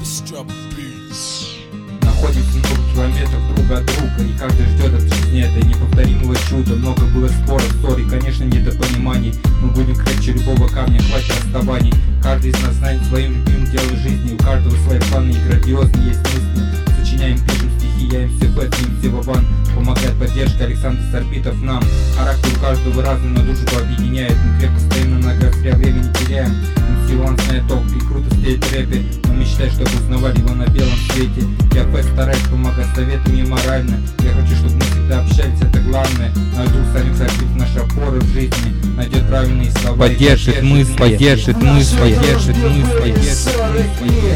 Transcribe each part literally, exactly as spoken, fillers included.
Находимся много километров друг от друга, и каждый ждет от жизни этой неповторимого чуда. Много было споров, ссор и, конечно, недопониманий. Мы будем крепче любого камня, хватит расставаний. Каждый из нас знает своим любимым делом жизни. У каждого свои планы и грандиозные есть мысли. Сочиняем, пишем стихи, я эм си Фэт, эм си Вован. Помогает поддержка Александр Сарпитов нам. Характер у каждого разный, но дружбу объединяет. Мы крепко стоим на ногах, зря время не теряем. эм си Вован знает толк и круто стоит в рэпе. Он мечтает, чтобы узнавали его на белом свете. Я Фэт стараюсь помогать советами и морально. Я хочу, чтобы мы всегда общались, это главное. Наш друг Салим Сарпитов, наши опоры в жизни. Найдет правильные слова, поддержит мысли, поддержит мысли, поддержит мысли, поддержит мысли.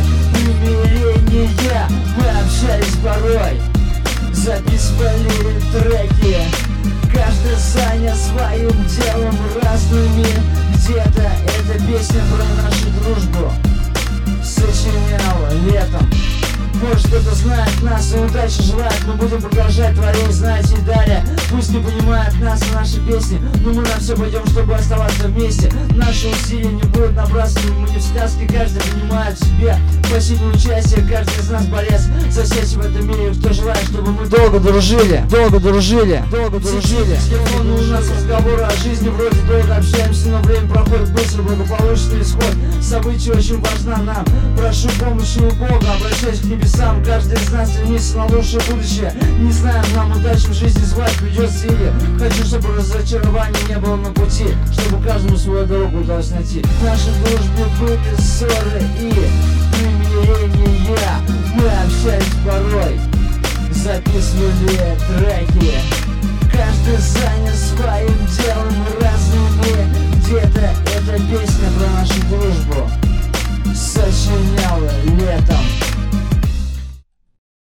Мы общались порой, записывали треки. Каждый занят своим делом разными. Где-то эта песня про нашу дружбу сочиняла летом. Может, кто-то знает нас и удачи желает. Мы будем продолжать творить, знать и далее. Пусть не понимает нас и наши песни, но мы на все пойдем, чтобы оставаться вместе. Наши усилия не будут набрасывать, мы не в сказке. Каждый понимает в себе посильное участие. Каждый из нас борец за счастье в этом мире. Кто желает, чтобы мы долго дружили, долго дружили, долго дружили. С телефона у нас разговоры о жизни, вроде долго общаемся, но время проходит быстро, благополучный исход. Событие очень важно нам. Прошу помощи у Бога, обращаюсь к небесам. Каждый из нас стремится на лучшее будущее. Не знаем, нам удачи в жизни звать придется или. Хочу, чтобы разочарования не было на пути, чтобы каждому свою дорогу удалось найти. В нашей дружбе были ссоры и примирения. Мы общались порой, записывали треки.